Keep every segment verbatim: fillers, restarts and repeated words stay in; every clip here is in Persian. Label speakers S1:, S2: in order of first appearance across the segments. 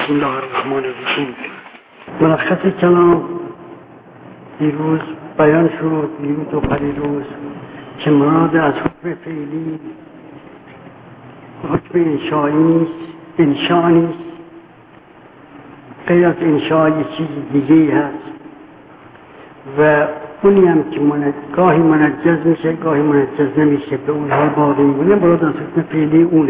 S1: بسم الله الرحمن الرحیم. ملخص کلام دیروز بیان شد، دیروز و پریروز، که مراد از حکم فعلی حکم انشایی نیست، انشا نیست، غیر از انشا یه چیز دیگه هست و اونی هم که من... گاهی منجز میشه گاهی منجز نمیشه، به اون حال باقی میمونه. مراد از حکم فعلی اونه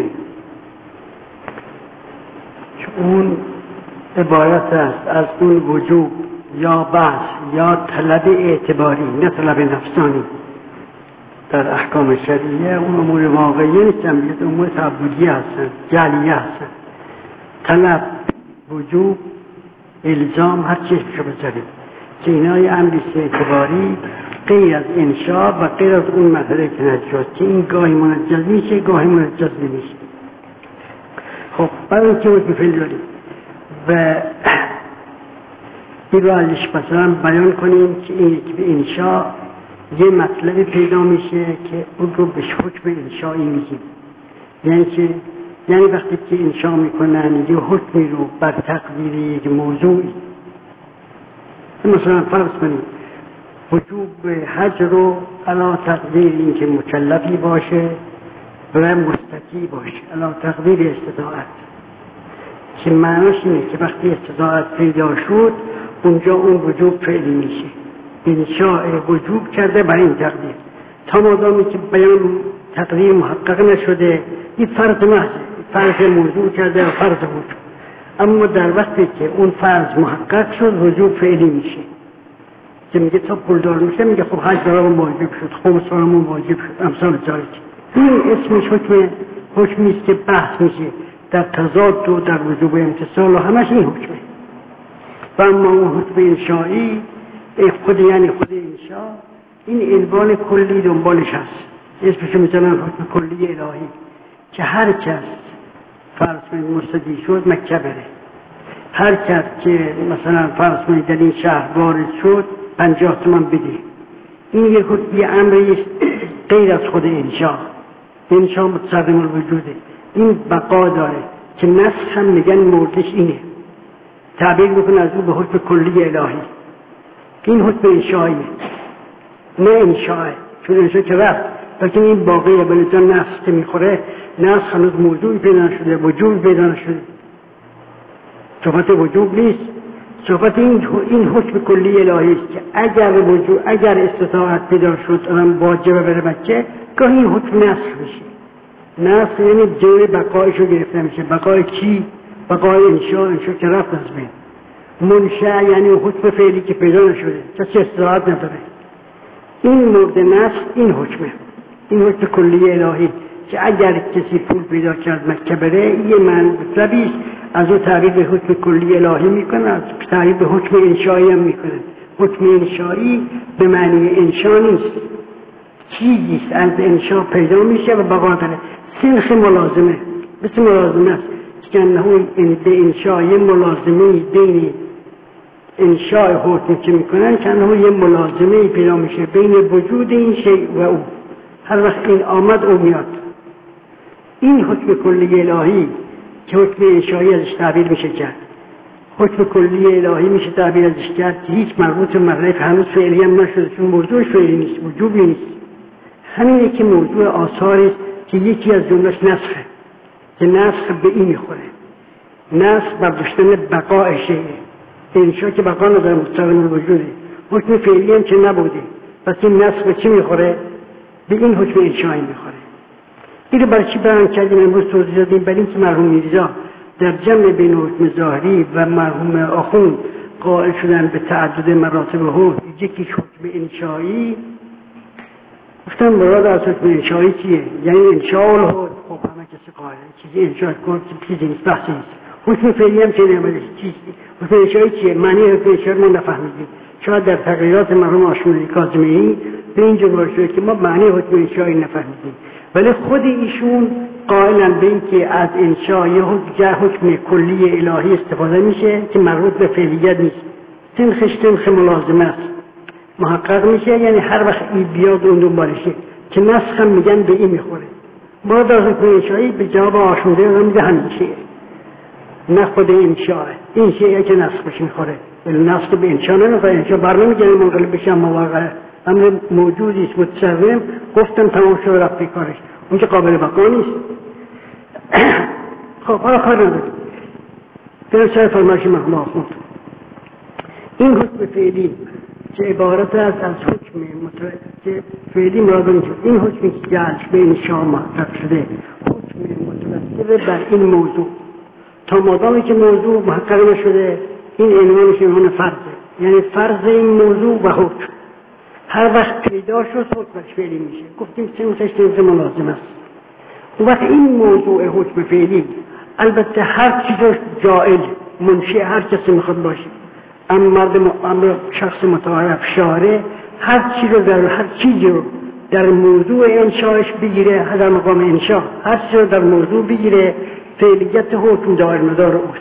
S1: که اون عبارت است از اون وجوب یا بحث یا طلب اعتباری، نه طلب نفسانی. در احکام شریعه اون امور واقعی نیستن، بیاد امور تعبدی هستن، جعلیه هستن. طلب، وجوب، الزام، هر چیز شو بذاریم که اینای امریست اعتباری غیر از انشاء و غیر از اون مسئله که نجاز، که این گاهی منجز میشه گاهی منجز نمیشه. خب برای اینکه حکم فعلی داریم و این رو ازش مثلا بیان کنیم که این به انشاء یه مطلب پیدا میشه که اون رو به حکم انشایی میگیم. یعنی که یعنی وقتی که انشا میکنن یه حکمی رو بر تقدیر یک موضوعی، مثلا فرض کنیم وجوب حج رو علا تقدیر این که مکلفی باشه و مستطیع باشه، علا تقدیر استطاعت، که معناش اینه که وقتی استطاعت پیدا شد اونجا اون وجوب فعلی میشه. انشاء وجوب کرده برای این تقدیر، تا مادامی که بیان تقدیر محقق نشده این فرض محض فرض موضوع کرده و فرض وجوب. اما در وقتی که اون فرض محقق شد وجوب فعلی میشه، که میگه تا پولدار میشه میگه خب حج برامون واجب شد، خمس برامون واجب شد، امثال ذالک. این اسمش حکم حکمی است که بحث میشه در تضاد و در وجوب امتصال و همش این حکمه. و اما اون حکم انشایی خود یعنی خود انشا این عنوان کلی دنبالش هست، اسمشو میزنن حکم کلی الهی، که هر کس فرض کنید مستدی شد مکه بره، هر کس که مثلا فرض کنید در این شهر وارد شد پنجاه تومن بده. این یک حکم امری است غیر از خود انشا. انشا متصرم الوجوده، این بقا داره که نسخ هم میگن موردش اینه، تعبیر میکنه از او به حکم کلی الهی. این حکم انشایی نه انشاه، چون انشا که رفت، لیکن این باقیه بلجا نسخ که میخوره، نسخ هنوز موضوعی پیدا شده، وجوب پیدا نشده. صفت وجوب نیست، صفت این این حکم کلی الهی است که اگر وجوب اگر استطاعت پیدا شد آدم واجبه بره مکه، گاهی این حکم نسخ میشه. نسخ یعنی جای بقایشو گرفته میشه. بقای کی؟ بقای انشا. انشا که رفت از بین. منشأ یعنی حکم فعلی که پیدا نشده، کسی استطاعت نداره. این مورد نسخ این حکمه، این حکم کلی الهی که اگر کسی پول پیدا کرد مکه بره، یه مطلبی از او تعبیر به حکم کلی الهی میکنه، از تعبیر به حکم انشایی هم میکنه. حکم انشایی به معنی انشا نیست، چیزیست از انشا پیدا میشه و بقا داره. سنخ ملازمه، مثل ملازمه است که انه به انشای ملازمه بین انشای حکم که میکنن که انه یه ملازمه پیدا میشه بین وجود این شیء و او. هر وقت این آمد او میاد. این حکم کلی الهی که حکم انشایی ازش تعبیر میشه کرد. حکم کلی الهی میشه تعبیر ازش کرد که هیچ مربوط به مطلب هنوز فعلی هم نشده، چون موضوع فعلی نیست، وجوبی نیست. همینه که موضوع آثاری است که یکی از جملهش نسخه، که نسخ به این میخوره. نسخ برداشتن بقای شیء. انشا که بقا نداره، مستقیم الوجوده. حکم فعلی هم که نبوده، پس این نسخ به چی میخوره؟ به این حکم انشایی میخوره. این رو برای چی بیان کردیم امروز توضیح دادیم؟ برای اینکه مرحوم میرزا در جمع بین حکم ظاهری و مرحوم آخوند قائل شدن به تعدد مراتب حکم. یکیش حکم انشایی. گفتم مراد از حکم انشایی چیه؟ یعنی انشاء الحکم. خب همه کسی قائله چیزی انشاء کن چیزی نیست، بحثی نیست. حکم فعلی هم چه نمیده چیزی. حکم انشایی چیه؟ معنی حکم انشایی ما نفهمیدیم. شاید در تقریرات مرحوم آشوری کاظمی به اینجا وارد شده که ما معنی حکم انشایی نفهمیدیم، ولی خود ایشون قائلن به این که از انشاء یه حکم کلی الهی استفاده میشه که مربوط به فعلیت نیست. تنخش تنخ ملازمه است، محقق میشه، یعنی هر وقت این بیاد اون دنبالشه، که نسخ هم میگن به این میخوره. ما در حکم انشایی به جواب آشوری رو میگه همیشه نه خود انشاء. این شیعه که نسخ بهش میخوره، ولی نسخ به انشاء نمیخوره. انشاء بر نمیگره منقلب بشه، اما واقعا امر موجودی است متصرم، گفتم تمام شد رفت کارش، اون که قابل بقا نیست. خب حالا کار نداریم. در سر فرمایش محمد آخوند این حکم فعلی که عبارت است از حکم مترتب فعلی مراد نیست. این حکمی که جعل به انشاء محقق شده حکم مترتب بر این موضوع، تا مادامی که موضوع محقق نشده این عنوانش عنوان فرضه، یعنی فرض این موضوع و حکم هر وقت پیدا شد حکمش فعلی میشه. گفتیم سه متشتیز ملازم است. اون وقت این موضوع حکم فعلی البته هر چیز جائل منشأ هر کسی میخواد باشه، اما مرد امر شخص متعارف شارع هر چیز رو در هر چیزی رو در موضوع انشاءش بگیره، در مقام انشاء هر چیز رو در موضوع بگیره، فعلیت حکم دار مدار اوست.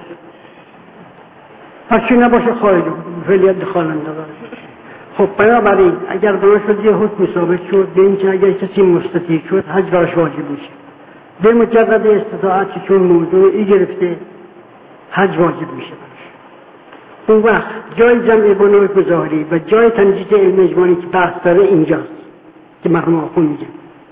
S1: هر چی نباشه خارج فعلیت دخال نداره. خب بنابراین اگر بنا شد یه حکم ثابت شد به اینکه اگر کسی مستطیع شد حج براش واجب میشه، به مجرد استطاعت که چون موضوعی گرفته حج واجب میشه براش. اون وقت جای جمع بین حکم ظاهری و جای تنجیز علم اجمالی که بحث داره اینجاست که مرحوم آخوند میگه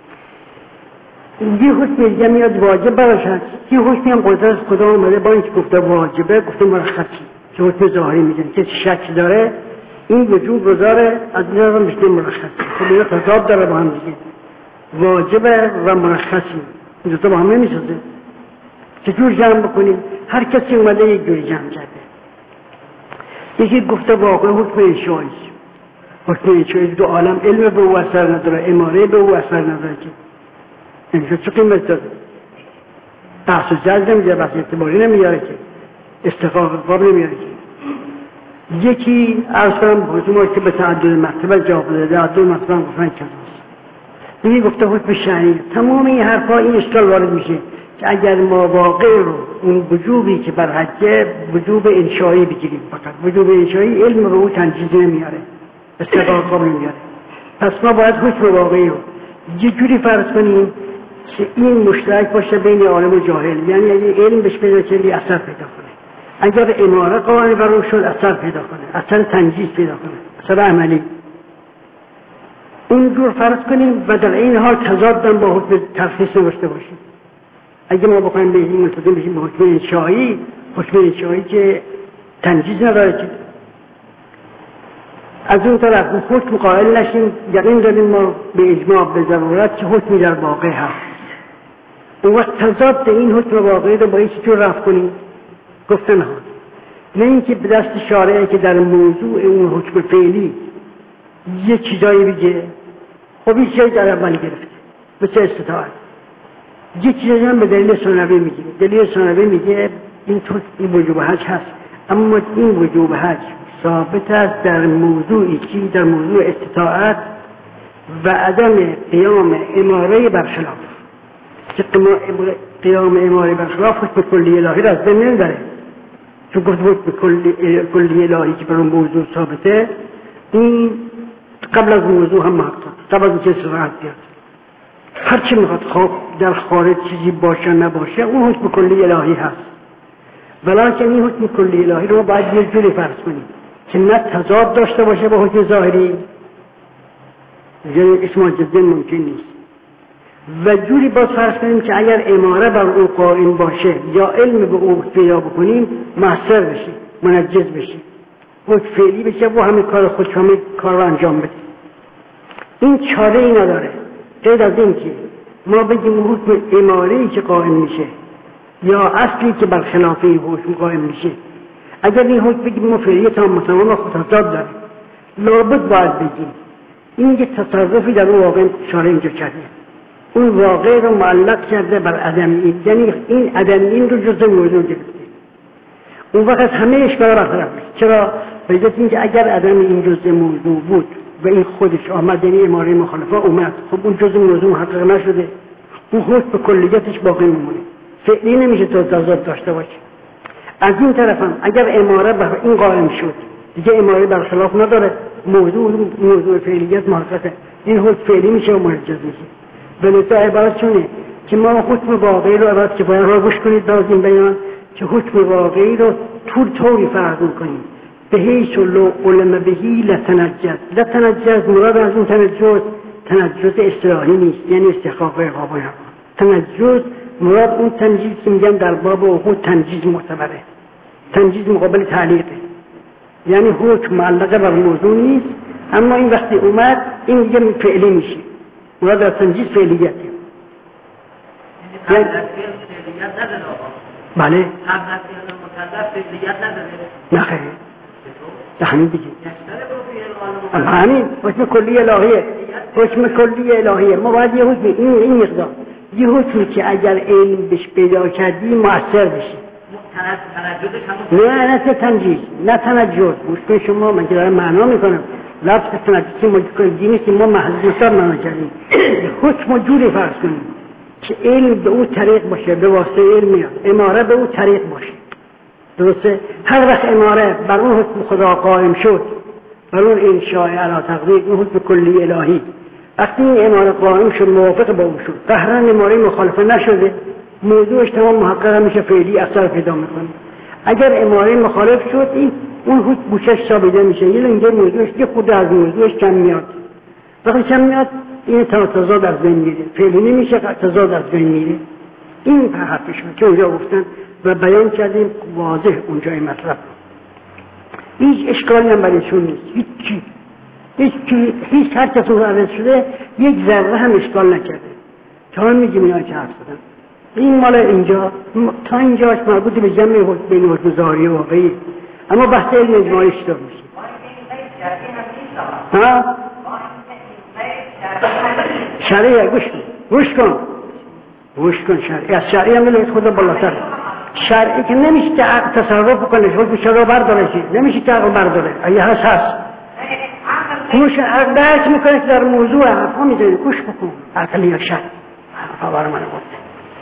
S1: یه حکم دیگه میاد واجب براش هست، یه حکمی هم قدرت خدا اومده با اینکه گفته واجبه گفته مرخصی که حکم ظاهری میگن که شک داره این وجود گذاره از این رو میشه مرخصی. خب اینا تضاد داره با هم دیگه، واجبه و مرخصی این دوتا با هم نمیسازه. چجور جمع بکنیم؟ هر کسی اومده یک جوری جمع کرده. یکی گفته واقع حکم انشایی، حکم انشایی دو عالم علم به او اثر نداره، اماره به او اثر نداره که انشا چه قیمت داره؟ بحث و جلد نمیده، بحث اعتباری نمیاره که، استقاق قاب نمیاره که. یکی عرض کنم حکم که به تعدد مرتبه جواب داده، تعدد مرتبه گفتن کذاست. یکی گفته حکم شرعی. تمام این حرفا این اشکال وارد میشه که اگر ما واقع رو اون وجوبی که بر حجه وجوب انشایی بگیریم، فقط وجوب انشایی علم رو تنجیز نمیاره، استقاق قاب نمیاره، پس ما باید حکم واقعی رو یه جوری فرض کنیم که این مشترک باشه بین عالم و جاهل، یعنی اگه علم بهش پیدا کنی اثر پیدا کنه، اگر اماره قائم بر اون شد اثر پیدا کنه، اثر تنجیز پیدا کنه، اثر عملی. اونجور فرض کنیم و در این حال تضادم با حکم تخصیص نوشته باشیم. اگه ما بخوایم به این ملتزم بشیم به حکم انشایی، حکم انشایی که تنجیز نداره که از اون طرف حکم قائل نشیم، یقین داریم ما به اجماع به ضرورت که حکمی در واقع هست. اون وقت تضاد این حکم واقعی رو با این چطور رفع کنیم؟ گفتن ها نه اینکه به دست شارعه که در موضوع اون حکم فعلی یه چیزایی بگه، خب این چیزایی در اول گرفته به چه استطاعت، یه چیزایی هم به دلیل ثانوی میگه. دلیل ثانوی میگه این تو این وجوب حج هست، اما این وجوب حج ثابت است در موضوعی چی؟ در موضوع استطاعت و عدم قیام اماره برخلاف، که قیام اماره برخلاف حکم کلی الهی را از بین نمیبره، چون گفت حکم کلی الهی که بر اون موضوع ثابته این قبل از موضوع هم محقق، قبل از اینکه صراحت بیاد هر چی میخواد خواب در خارج چیزی باشه نباشه اون حکم کلی الهی هست. ولیکن این حکم کلی الهی رو باید یه جوری فرض کنیم که نه تضاد داشته باشه با حکم ظاهری، یعنی اسم جدن ممکن نیست، و جوری باز فرض کنیم که اگر اماره بر او قائم باشه یا علم به او پیدا بکنیم محصر بشه، منجز بشه، حکم فعلی بشه و همه کار خود همه کار رو انجام بده. این چاره ای نداره غیر از این که ما بگیم حکم اماره‌ای که قائم میشه یا اصلی که برخلاف این حکم قائم میشه، اگر این حکم بگیم ما فعلیت هم متمام و خطاطاب داره، لابد باید بگیم این یک تصرفی در اون واقع شارع اینجا کرده، اون واقع رو معلق کرده بر عدم این، یعنی این عدم این رو جزء موضوع گرفته. اون وقت همه اشکال برطرف میشه. چرا؟ به جهت اینکه اگر عدم این جزء موضوع بود و این خودش آمد، یعنی اماره مخالفه اومد، خب اون جزء موضوع محقق نشده، اون حکم به کلیتش باقی میمونه، فعلی نمیشه تا تضاد داشته باشه. از این طرف هم اگر اماره بر این قائم شد دیگه اماره برخلاف نداره، موضوع موضوع فعلیت محققه، این حکم فعلی میشه و منجز میشه. بلکه عبارت چونه که ما حکم واقعی رو عبارت که باید را گوش کنید باز این بیان که حکم واقعی رو طور طوری فرض میکنیم به حیث لو علم بهی لتنجز. لتنجز مراد از اون تنجز تنجز اصطلاحی نیست، یعنی استحقاق عقاب. تنجز مراد اون تنجیز که میگن در باب حقوق تنجیز معتبره، تنجیز مقابل تعلیقه، یعنی حکم معلقه بر موضوع نیست، اما این وقتی اومد این دیگه فعلی میشه. مراد از تنجیز فعلیته.
S2: یعنی فعلیت نداره آقا؟
S1: بله.
S2: قبل از فعل مکلف فعلیت نداره؟
S1: نه خیلی ده همین دیگه
S2: یعنی
S1: همین حکم کلی الهیه، حکم کلی الهیه. ما باید یه حکم این این مقدار یه حکمی که اگر علم بهش پیدا کردی مؤثر بشه. نه نه تنجیز، نه تنجز. مشکل شما من که دارم معنا میکنم لفظ تنجیزی مجکل نیست، ما محضوطا معنا کردیم. حکم جوری فرض کنیم که علم به اون طریق باشه، به واسطه علم میاد، اماره به اون طریق باشه. درسته؟ هر وقت اماره بر اون حکم خدا قائم شد، بر اون انشاء علی تقدیر، اون حکم کلی الهی، وقتی این اماره قائم شد موافق با اون شد، قهرن اماره مخالفه نشده، موضوعش تمام محقق میشه، فعلی اثر پیدا میکنه. اگر اماره مخالف شد این اون حکم بوشش ثابته میشه، یه لنگه موضوعش یه خود از موضوعش کم میاد. وقتی کم میاد این تضاد از بین میره، فعلی نمیشه، تضاد از بین میره. این حرفشون که اونجا گفتن و بیان کردیم واضح اونجا این مطلب. هیچ اشکالی هم برایشون نیست، هیچ هیچ هیچ هر کس اون عوض شده یک ذره هم اشکال نکرده. تا هم میگیم اینا که حرف زدن این مال اینجا تا اینجاش مربوط به جمع بین حکم ظاهری و واقعی، اما بحث علم اجمالی چطور میشه؟ ها؟ شرعیه. گوش کن گوش کن گوش کن شرعی از شرعی هم نمیشه خدا بالاتر. شرعی که نمیشه که عقل تصرف کنه، حکم شرع برداره، نمیشه که عقل برداره. اگه هست هست گوش عقل درک میکنه که در موضوع حرفا میزنه. گوش بکن عقلی یا شرع حرفا برای من گفته.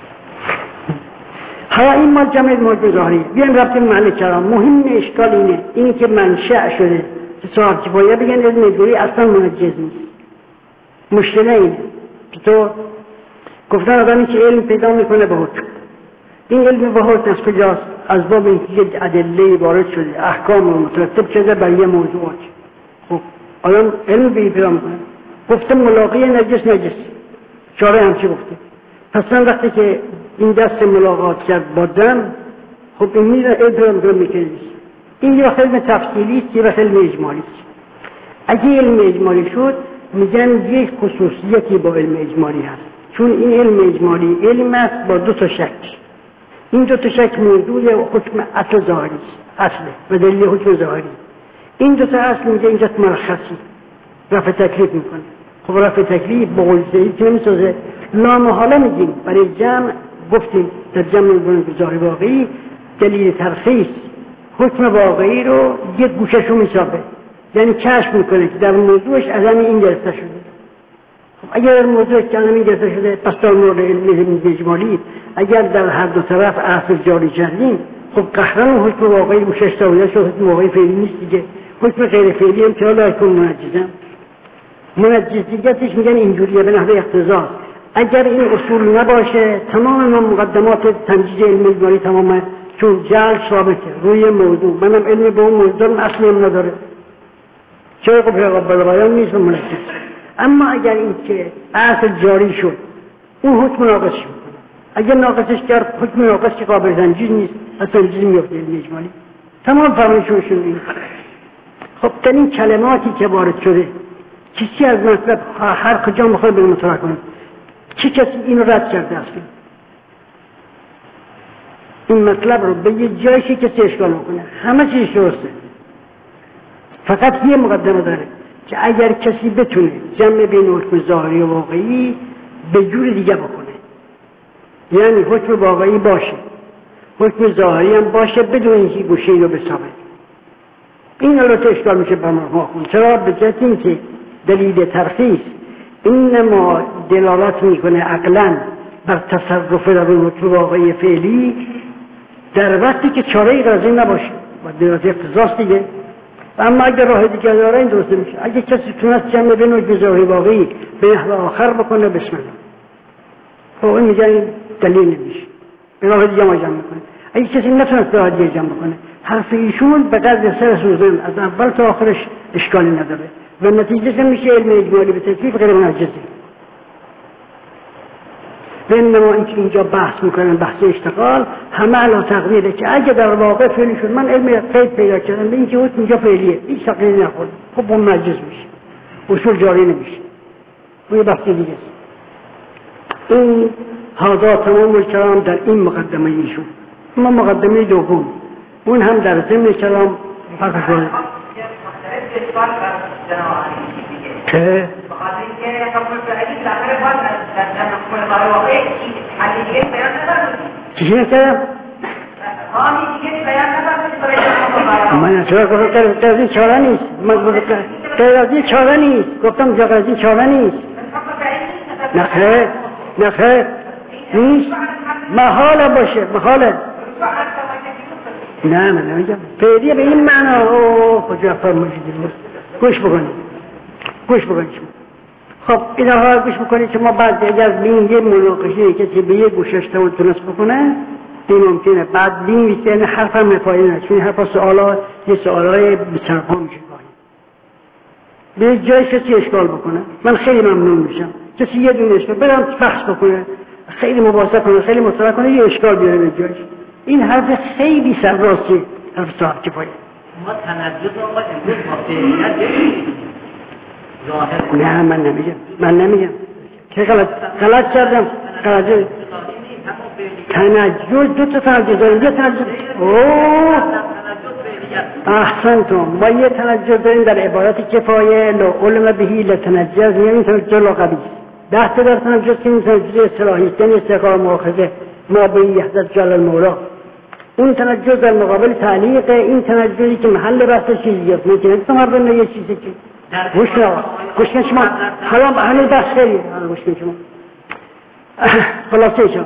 S1: حالا این مال جمع موجود ظاهری بیایم رفتیم محل کلام. مهم اشکال اینه اینی که منشأ شده که صاحب کفایه بگن علم اجباری اصلا منجز نیست. مشکل اینه که تو گفتن آدمی که علم پیدا میکنه به حکم، این علم به حکم از کجاست؟ از باب اینکه ادله وارد شده، احکام مترتب شده بر یه موضوعات. خب آدم علم به پیدا میکنه، گفته ملاقی نجس نجس، شارع همچی گفته. پس من وقتی که این دست ملاقات کرد با دم، خب این میره علم پیدا میکنه میکنه. این یه علم تفصیلی است، یه علم اجمالی است. اگه علم اجمالی شد میگن یک خصوصیتی با علم اجمالی هست، چون این علم اجمالی علم است با دو تا شک. این دو تا شک موضوع حکم اصل ظاهری است، اصله و دلیل حکم ظاهری. این دو تا اصل میگه اینجا مرخصی رفع تکلیف میکنه. خب رفع تکلیف با قلزهی که نمیسازه، لامحاله میگیم برای جمع گفتیم در جمع ظاهری واقعی دلیل ترخیص حکم واقعی رو یک گوشش رو میسابه، یعنی کشف میکنه که در موضوعش عدم این گرفته شده. خب اگر در موضوعش عدم این گرفته شده پس در مورد علم اجمالی اگر در هر دو طرف اصل جاری کردیم، خب قهرن حکم واقعی گوشش سابیده شد، حکم واقعی فعلی نیست دیگه. حکم غیر فعلی هم که حالا حکم منجزم منجزیتش میگن اینجوریه به نحوه اقتضا. اگر این اصول نباشه تمام من مقدمات تنجیز علم اجمالی تمامه، چون جعل ثابته روی موضوع، منم علم به اون موضوع اصلی هم نداره، چه خب پیغمبر بیان نیست منجز. اما اگر این که اصل جاری شد اون حکم ناقص شد، اگر ناقصش کرد حکم ناقص که قابل تنجیز نیست، از تنجیز میفته علم اجمالی. تمام فرمایشون این. خب در این کلماتی که وارد شده کسی از مطلب هر کجا میخواد به مطرح کنه، چی کسی اینو رد کرده اصلا؟ این مطلب رو به یه جایشی کسی اشکال میکنه، همه چیز درسته، فقط یه مقدمه داره که اگر کسی بتونه جمع بین حکم ظاهری و واقعی به جور دیگه بکنه، یعنی حکم واقعی باشه حکم ظاهری هم باشه بدون اینکه گوشه اینو بسابه، این البته اشکال میشه به ما خون. چرا؟ به جهت اینکه دلیل ترخیص اینما دلالت میکنه عقلا بر تصرف در اون حکم واقعی فعلی در وقتی که چاره غرضی نباشه و دلالت اقتضاست دیگه. اما اگر راه دیگه داره این درسته میشه. اگه کسی تونست جمع بین حکم ظاهری واقعی به نحو آخر بکنه بسم الله، خب این میگن دلیل نمیشه، به راه دیگه ما جمع میکنه. اگه کسی نتونست هادیه جمع بکنه حرف ایشون به قدر سر سوزن از اول تا آخرش اشکالی نداره و نتیجه میشه علم اجمالی به تکلیف غیر منجزی. و انما اینکه اینجا بحث میکنن بحث اشتغال همه علا تقدیره که اگه در واقع فعلی شد من علم قید پیدا کردم به اینکه حکم اینجا فعلیه هیچ تقدیری نخورد خب اون منجز میشه اصول جاری نمیشه اون یه بحث دیگه است. این هذا تمام الکلام در این مقدمه ایشون. اما مقدمه دوم اون هم در ضمن کلام حرف شده که چیزی نکردم؟ من چرا گفتم که از این چاره نیست من گفتم که از این چاره نیست گفتم که از این چاره نیست نخیر نخیر نیست محاله باشه محاله نه من نمیگم فعلیه به این معنا اوه کجا فرمایشید گوش بکنید گوش بکنید خب اینها گوش بکنید که ما بعد اگر بین یه مناقشه کسی به یه گوشش تونست بکنه این ممکنه بعد بین ویسته حرف هم نفایی نه چون حرف سوالا یه سوالای بی‌طرفا میشه به جای کسی اشکال بکنه من خیلی ممنون میشم کسی یه دونه اشکال برم بحث بکنه خیلی مباحثه کنه خیلی مطالعه کنه یه اشکال بیاره به جایش این حرف خیلی سرراستی حرف صاحب کفایه
S2: ما تنجد آقا امروز با فعلیت داریم ظاهر
S1: نه من نمیگم من نمیگم که غلط غلط کردم غلط تنجد دو تا تنجد داریم یه تنجد اوه احسنتم ما یه تنجد داریم در عبارت کفایه لو علم بهی لتنجز یعنی تنجد لغوی ده تا در تنجد که این تنجد اصطلاحی است یعنی استقرار مؤاخذه ما به یحدث جل المولا اون تنجد در مقابل تعلیق این تنجدی که محل بحث چیزی است ممکنه تو مردم یه چیزی که گوش کن گوش کن شما حالا همین بحث خیلی حالا گوش کن شما خلاصه شما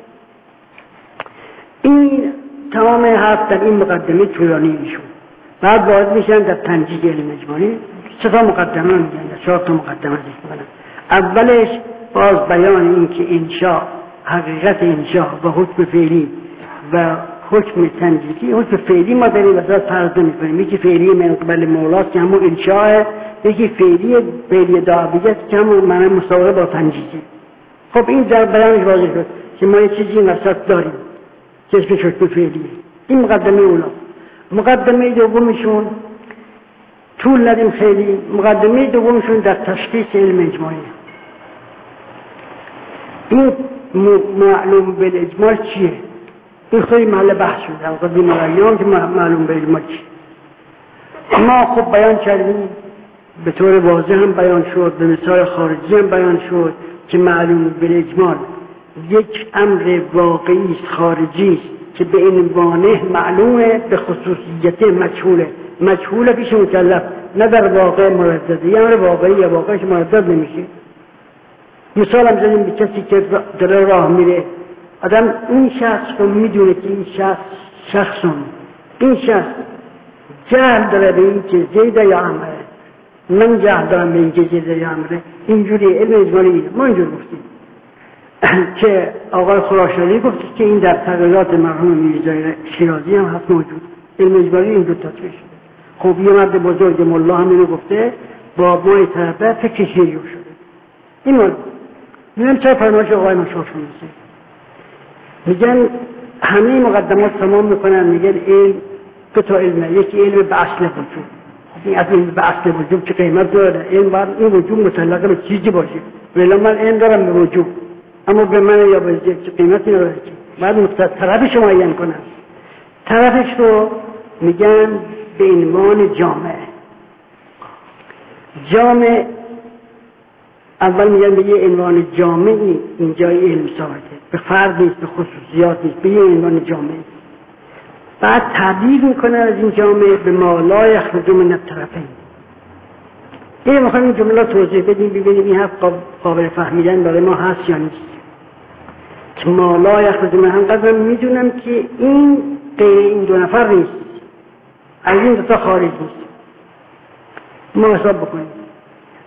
S1: این تمام حرف در این مقدمه طولانی میشون بعد وارد میشن در تنجید علم اجمالی سه تا مقدمه میگن چهار تا مقدمه ذکر میکنن اولش باز بیان این که انشاء حقیقت انشاء و حکم فعلی و حکم تنجیدی حکم فعلی ما در این وسط فرض نمی‌کنیم یکی فعلی من قبل مولاست که همون انشاء یکی فعلی فعلی دعویه است که همون معنی مساوی با تنجیدی خب این در بیانش واضح شد که ما یه چیزی این وسط داریم که اسمش حکم فعلیه این مقدمه اولا مقدمه دومشون طول ندیم خیلی مقدمه دومشون در تشخیص علم اجمالی این معلوم بالاجمال چیه این خیلی محل بحث شده از قدیم الایام که معلوم بالاجمال چیه ما خب بیان کردیم به طور واضح هم بیان شد به مثال خارجی هم بیان شد که معلوم بالاجمال یک امر واقعی خارجی است که به عنوانه معلومه به خصوصیت مجهوله مجهوله پیش مکلف نه در واقع مردده یه امر واقعی یا واقعش مردد نمیشه مثال هم زدیم به کسی که داره راه میره آدم این شخص رو میدونه که این شخص شخصون این شخص جهل داره به این که زیده یا عمره من جهل دارم به این که زیده یا عمره اینجوری علم اجمالی اینه ما اینجور گفتیم که آقای خراشانی گفت که این در تقریرات مرحوم میرزای شیرازی هم هست موجود علم اجمالی این دو تطبیق شده خب یه مرد بزرگ ملا هم اینو گفته با مای طرفه فکر شیعی شده این مورد میگم چه فرمایش آقای مشاور شده میگن همه مقدمات تمام میکنن میگن علم دو تا علمه یکی علم به اصل وجود این از علم به اصل وجود چه قیمت داره علم باید این وجود متعلق به چیزی باشه ولی من علم دارم به وجود اما به من یا به چه قیمتی نداره باید مختلف طرفش معین کنن طرفش رو میگن به عنوان جامعه جامعه اول میگن به یه عنوان جامعی اینجای علم ثابته به فرد نیست به خصوصیات نیست به یه عنوان جامعه بعد تعبیر میکنن از این جامعه به ما لا یخرج من الطرفین این میخوایم این جمله توضیح بدیم ببینیم این حرف قابل فهمیدن برای ما هست یا نیست که ما لا یخرج من هم قدر میدونم که این غیر این دو نفر نیست از این دو تا خارج نیست ما حساب بکنیم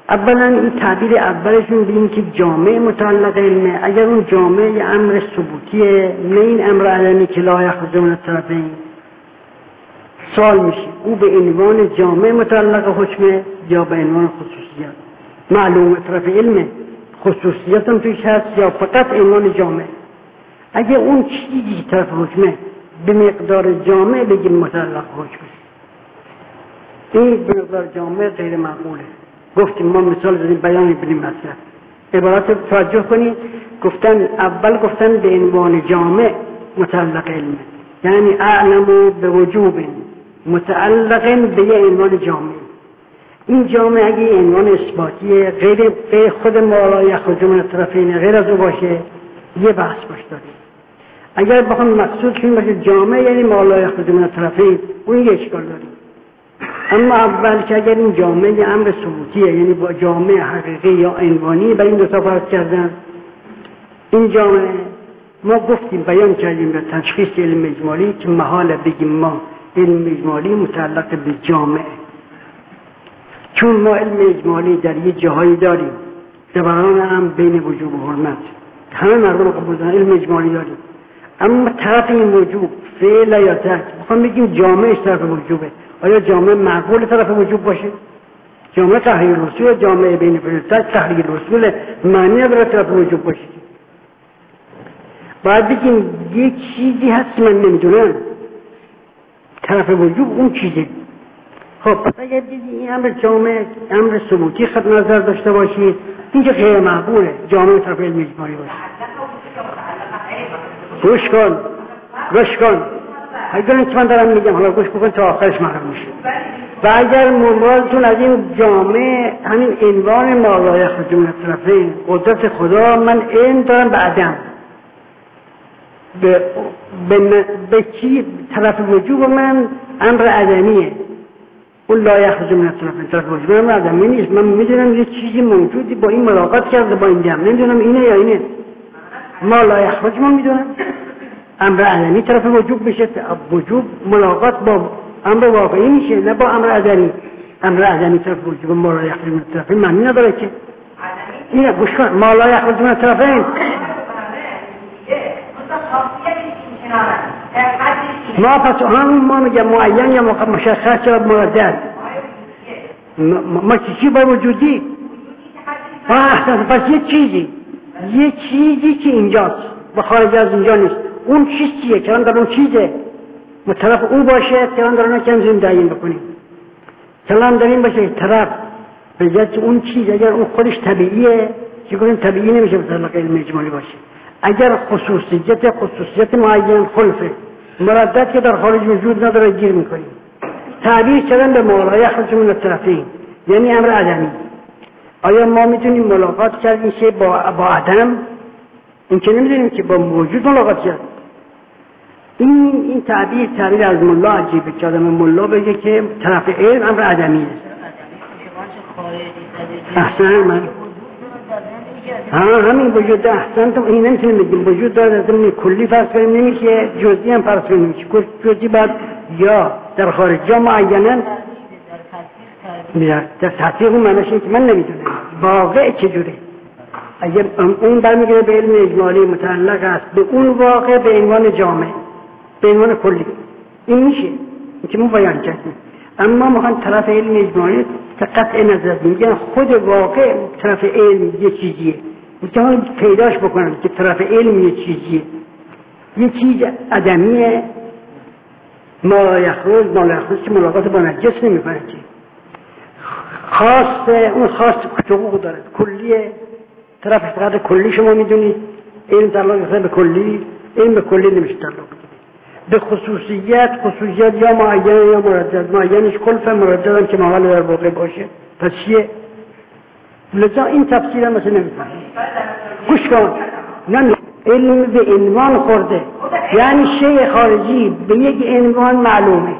S1: اولا این تعبیر اولشون ببینیم که جامع متعلق علمه. اگر اون جامع یه امر ثبوتیه نه این امر علمی که لا یخرج من الطرفین، سوال میشه او به عنوان جامع متعلق حکمه یا به عنوان خصوصیت؟ معلومه طرف علمه، خصوصیت هم توش هست یا فقط عنوان جامع؟ اگه اون چیزی طرف حکمه به مقدار جامع بگیم متعلق حکمه، این به مقدار جامع غیر معقوله. گفتیم ما مثال زدیم بیان ابن مسعود، عبارت توجه کنید، گفتن اول گفتن به عنوان جامع متعلق علمه، یعنی اعلم به وجوب متعلق به یه عنوان جامع. این جامع اگه عنوان اثباتیه غیر غیر خود ما لا یخرج من الطرفین غیر از او باشه یه بحث باش داریم. اگر بخوام مقصودشون باشه جامع یعنی ما لا یخرج من الطرفین، اون یه اشکال داریم. اما اول که اگر این جامع یه امر ثبوتیه یعنی با جامع حقیقی یا عنوانی برای این دو تا فرض کردن، این جامع ما گفتیم بیان کردیم در تشخیص علم اجمالی که محال بگیم ما علم اجمالی متعلق به جامع، چون ما علم اجمالی در یه جاهایی داریم دوران هم بین وجوب و حرمت، همه مردم قبول دارن علم اجمالی داریم، اما طرف این وجوب فعل یا ترک میخوام بگیم جامعش طرف وجوبه. آیا جامعه معقول طرف وجوب باشه؟ جامعه تحریر رسول، جامعه بین فرصت تحریر رسول معنی نداره طرف وجوب باشه. باید بگیم یک چیزی هست من نمیدونم طرف وجوب اون چیزه. خب پس اگر دیدی این امر جامعه امر ثبوتی خط نظر داشته باشید اینجا غیر معقوله جامعه طرف علم اجمالی باشه. گوش کن گوش کن اگر که من دارم میگم حالا گوش بکن تا آخرش معلوم میشه. و اگر مرادتون از این جامعه همین عنوان ما لا یخرج من الطرفین قدرت خدا، من علم دارم به عدم به به, به چی طرف وجوب من امر عدمیه، اون لا یخرج من الطرفین طرف وجوب امر عدمی نیست. من میدونم یه چیزی موجودی با این ملاقات کرده با این جمع، نمیدونم اینه یا اینه. ما لا یخرج من میدونم امر عدمی طرف وجوب بشه، وجوب ملاقات با امر واقعی میشه نه با امر عدمی. امر عدمی طرف وجوب ما لا یخرج من الطرفین معنی نداره که اینه. گوش کن ما لا یخرج من الطرفین ما پس همون ما میگه معین یا مشخص یا مردد ما چی با وجودی پس یه چیزی یه چیزی که اینجاست و خارج از اینجا نیست. اون چیز چیه؟ کلام در اون چیزه طرف او باشه، کلام در اون کنزیم دعیین بکنیم. کلام در این باشه طرف به جد اون چیز اگر اون خودش طبیعیه چی کنیم طبیعی نمیشه مطلق علم اجمالی باشه. اگر خصوصیت خصوصیت معین خلفه مردد که در خارج وجود نداره گیر میکنیم. تعبیر کردن به ما لا یخرج من الطرفین یعنی امر عدمی. آیا ما میتونیم ملاقات کردیم که با با عدم؟ این که نمیدونیم که با موجود ملاقات کرد. این این تعبیر تعبیر از ملا عجیبه که آدم ملا بگه که طرف علم امر عدمیه. احسن من ها همین وجود احسن تو این نمیتونیم بگیم وجود داره ضمن کلی فرض کنیم نمیشه، جزئی هم فرض کنیم نمیشه. جزئی بعد یا در خارج یا معینا در تحقیق اون معنیش که من نمیدونم واقع چجوره. اگر اون برمیگره به علم اجمالی متعلق است به اون واقع به عنوان جامع به عنوان کلی این میشه این که ما بیان کردیم. اما ما هم طرف علم اجمالی قطع نظر میگن خود واقع طرف علم یه چیزیه، میتونن پیداش بکنن که طرف علم یه چیزیه، یه چیز عدمیه. ما یخرج ما یخرج که ملاقات با نجس نمیکنه که خاص اون خاص حقوق داره کلیه. طرف فقط کلی شما میدونید علم تعلق به کلی، علم به کلی نمیشه تعلق به خصوصیت. خصوصیت یا معین یا مردد، معینش کلفه مرددم که محال در واقع باشه. پس چیه؟ لذا این تفسیر هم مثل نمیفهمه. گوش کن نه علم به عنوان خورده یعنی شیء خارجی به یک عنوان معلومه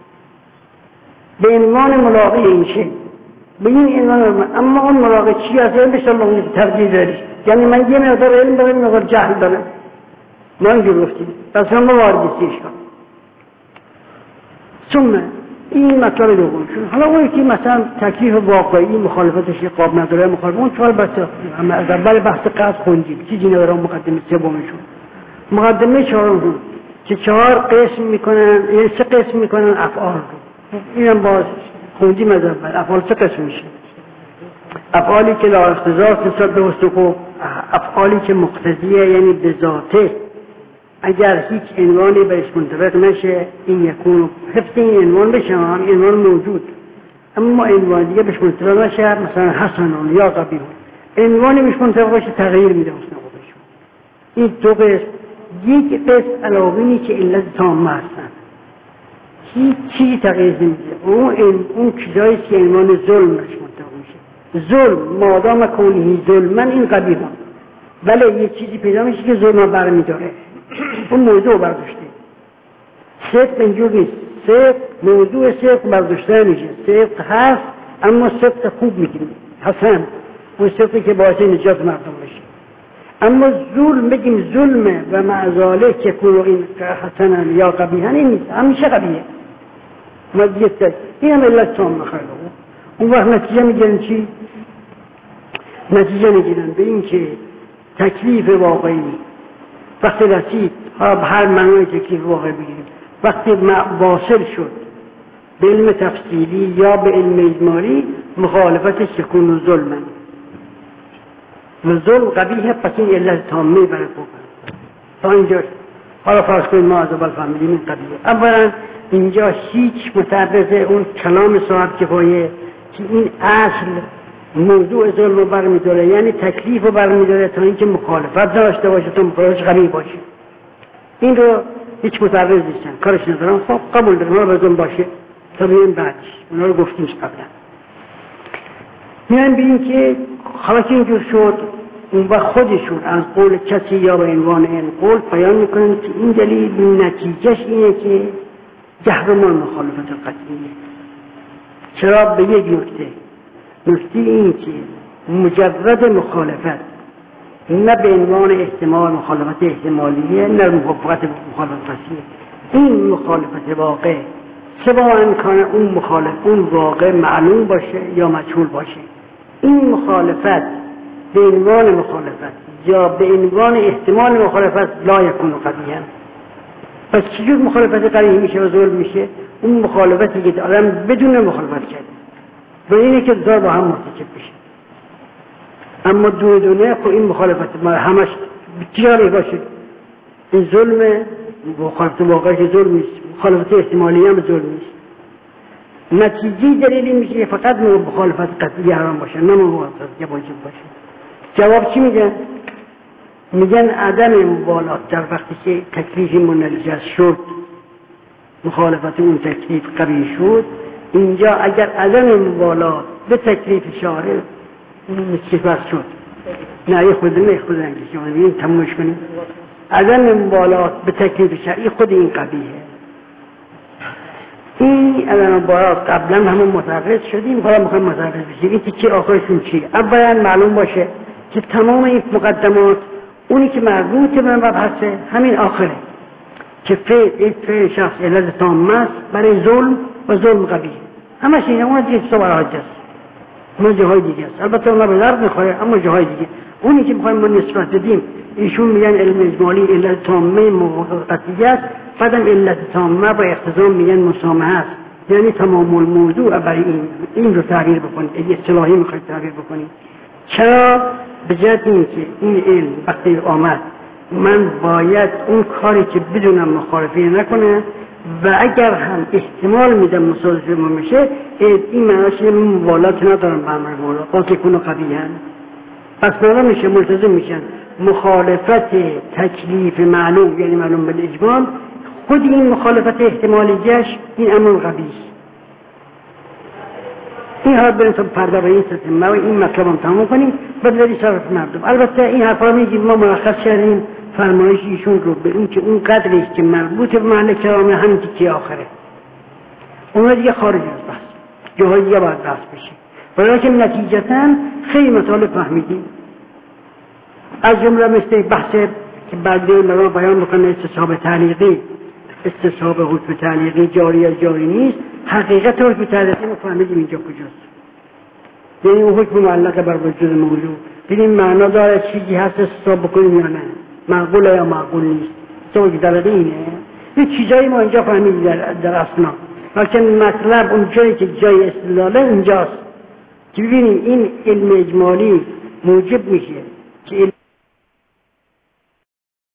S1: به عنوان ملاقی این شیء به این عنوان، اما اون ملاقی چی هست؟ علم بشه الله ترجیح داری یعنی من یه مقدار علم دارم یه مقدار جهل دارم ما اینجور گفتیم پس هم واردیسیش کن. ثم این مطلب دوم شد. حالا اون که مثلا تکلیف واقعی مخالفتش قاب نداره مخالفت اون چهار بحث اما از اول بحث قصد خوندیم چیزی نداره مقدمه سومشون. مقدمه چهارم که چهار قسم میکنن یعنی سه قسم میکنن افعال رو. اینم باز خوندیم از اول افعال سه قسم میشه. افعالی که لا اقتضا نسبت به وسوق، افعالی که مقتضیه یعنی به ذاته اگر هیچ عنوانی بهش منطبق نشه این یکون حفظ این عنوان بشه هم عنوان موجود اما عنوان دیگه بهش منطبق نشه مثلا حسنون یا قبیح عنوانی بهش منطبق باشه تغییر میده حسن خودش. این دو قسم. یک قسم علاوینی که علت تامه هستن هیچ چیزی تغییر نمیده اون اون چیزایی که عنوان ظلم بهش منطبق میشه. ظلم مادام کونی ظلمن این قبیح هم ولی یه چیزی پیدا میشه که ظلم برمیداره اون موضوع برداشته. صدق اینجور نیست. صدق موضوع صدق برداشته میشه. صدق هست اما صدق خوب میگیم حسن اون صدقی که باعث نجات مردم بشه. اما ظلم بگیم ظلمه و معذاله که کنو این حسنن یا قبیحن این نیست همیشه قبیحه. مدیت این هم علت تام خیلی اون وقت نتیجه میگیرن چی؟ نتیجه میگیرن به این که تکلیف واقعی وقتی رسید هر معنای تکلیف واقعی بگیریم وقتی واصل شد به علم تفصیلی یا به علم اجمالی مخالفت سکون و ظلمن و ظلم قبیحه پس این علت تامه برای بکنم تا اینجا. حالا فرض کنید ما از اول فهمیدیم این قبیحه. اولا اینجا هیچ متعرض اون کلام صاحب کفایه که این اصل موضوع ظلم رو برمیداره یعنی تکلیف رو برمیداره تا اینکه مخالفت داشته باشه تا مخالفتش قوی باشه. این رو هیچ متعرض نیستن کارش ندارن. خب قبول دارن اونا بزن باشه تا بیم بعدش اونا رو گفتیم قبلا. میان ببین که حالا که اینجور شد اون با خودشون از قول کسی یا به عنوان این قول بیان میکنن که این دلیل نتیجهش اینه که جهرمان مخالفت قطعیه. چرا؟ به یک نکته نکته این که مجرد مخالفت نه به عنوان احتمال مخالفت احتمالیه نه مخالفت مخالفت فصیه. این مخالفت واقع سواء امکان اون مخالف اون واقع معلوم باشه یا مجهول باشه. این مخالفت به عنوان مخالفت یا به عنوان احتمال مخالفت لا یکون قبیحا. پس چجور مخالفت قبیح میشه و ظلم میشه؟ اون مخالفتی که آدم بدون مخالفت کرده و اینه که دار با هم مرتکب بشه. اما دو دونه خب این مخالفت ما همش بیچاره باشه این ظلم مخالفت واقعی که ظلم نیست مخالفت احتمالی هم ظلم نیست. نتیجه دلیلی میشه فقط مخالفت قطعی حرام باشه نه مخالفت که واجب باشه. جواب چی میگن؟ میگن عدم مبالات در وقتی که تکلیف منجز شد مخالفت اون تکلیف قوی شد اینجا اگر عدم مبالات به تکلیف شارع صفت شد نه یه خود نه خود انگیزی این تمومش کنیم عدم مبالات به تکلیف شرعی خود این قبیحه. این عدم مبالات قبلا همون متعرض شدیم حالا میخوایم متعرض بشیم. این تیکه آخرشون چیه؟ اولا معلوم باشه که تمام این مقدمات اونی که مربوط به مبحثه همین آخره که فعل فعل شخص علت تامه است برای ظلم و ظلم قبیح همش اینه. اون دیگه حساب حاجت است اون جاهای دیگه است البته اون به درد میخوره اما جاهای دیگه اونی که میخوایم ما نسبت بدیم ایشون میگن علم اجمالی علت تامه موقعیت است بعدم علت تامه با اقتضا میگن مسامحه است یعنی تمام الموضوع برای این این رو تعبیر بکنید اگه اصطلاحی میخواید تعبیر بکنید. چرا؟ به جهت اینکه این علم وقتی آمد من باید اون کاری که بدونم مخالفی نکنه و اگر هم احتمال میدم مصادف ما میشه این معناش مبالات ندارم به امر مولا قاطع کن و قبیحا. پس مولا میشه ملتزم میشن مخالفت تکلیف معلوم یعنی معلوم بالاجمال خود این مخالفت احتمالیش این امر قبیح. این حرف بریم تا پرده به این سطح ما این مطلب هم تمام کنیم بعد بری صرف مردم. البته این حرف را میگیم ما مرخص کردیم فرمایش ایشون رو به این که اون قدری که مربوط به محل کلامه همین که آخره اون دیگه خارج از بحث جاهای دیگه باید بحث بشه برای که نتیجتاً خیلی مطالب فهمیدیم از جمله مثل بحث که بعد ما بیان بکنه استصحاب تعلیقی استصحاب حکم تعلیقی جاری از جاری نیست حقیقت رو که تعریفی ما فهمیدیم اینجا کجاست. یعنی اون حکم معلق بر وجود موضوع ببین معنا داره چیزی هست حساب بکنیم یا نه، معقوله یا معقول نیست. تو درده اینه این چیزایی ما اینجا فهمیدیم در, در اسنا، لیکن مطلب اون جایی که جای استدلاله اونجاست که ببینیم این علم اجمالی موجب میشه که